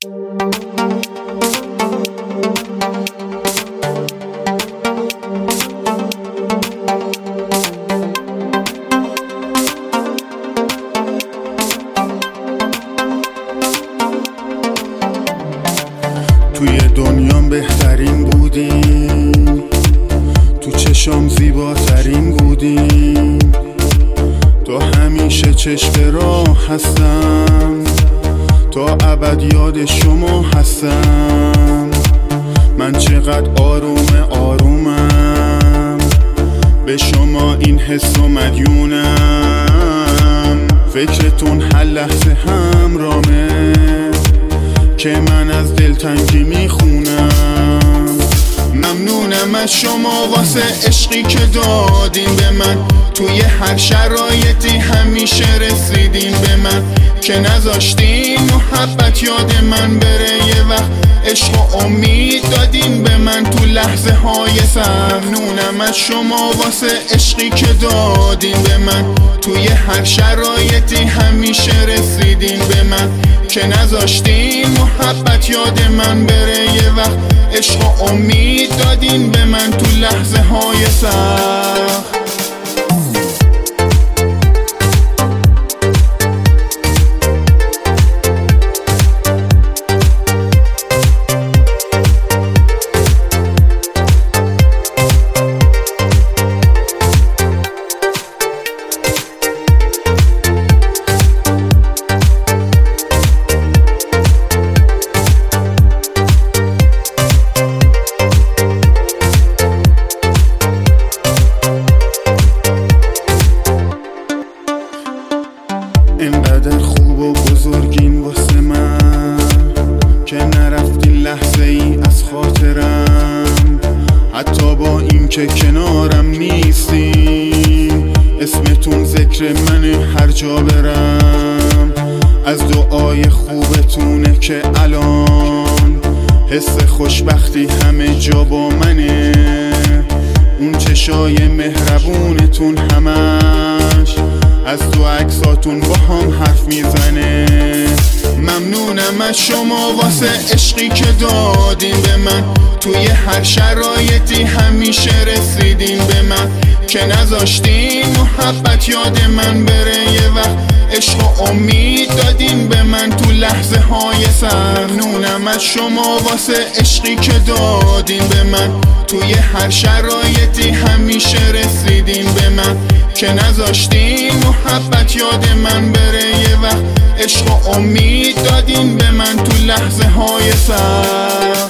توی دنیام بهترین بودیم، تو چشام زیباترین بودیم، تا همیشه چشم راه هستم، تا ابد یاد شما هستم. من چقدر آرومم، به شما این حس و مدیونم. فکرتون هر لحظه همرامه که من از دلتنگی میخونم. ممنونم از شما واسه عشقی که دادین به من، توی هر شرایطی همیشه رسیدین به من، که نذاشتین محبت یاد من بره. یه وقت عشق و امید دادین به من تو لحظه های سخت. ممنونم از شما واسه عشقی که دادین به من، توی هر شرایطی همیشه رسیدین به من، که نذاشتین محبت یاد من بره. یه وقت عشق و امید دادین به من تو لحظه های سخت. اینقدر خوب و بزرگین واسه من که نرفتین لحظه ای از خاطرم. حتی با این که کنارم نیستین، اسمتون ذکر منه هر جا برم. از دعای خوبتونه که الان حس خوشبختی همه جا با منه. اون چشای مهربونتون همش از تو عکساتون با هم حرف میزنه. ممنونم از شما واسه عشقی که دادین به من، توی هر شرایطی همیشه رسیدین به من، که نذاشتین محبت یاد من بره. یه وقت عشق و امید دادین به من تو لحظه های سخت. ممنونم از شما واسه عشقی که دادین به من، توی هر شرایطی همیشه رسیدین به من، که نذاشتین محبت یاد من بره. یه وقت عشق و امید دادین به من تو لحظه های سخت.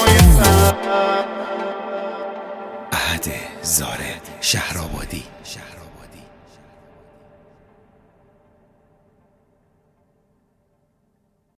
زاره شهرآبادی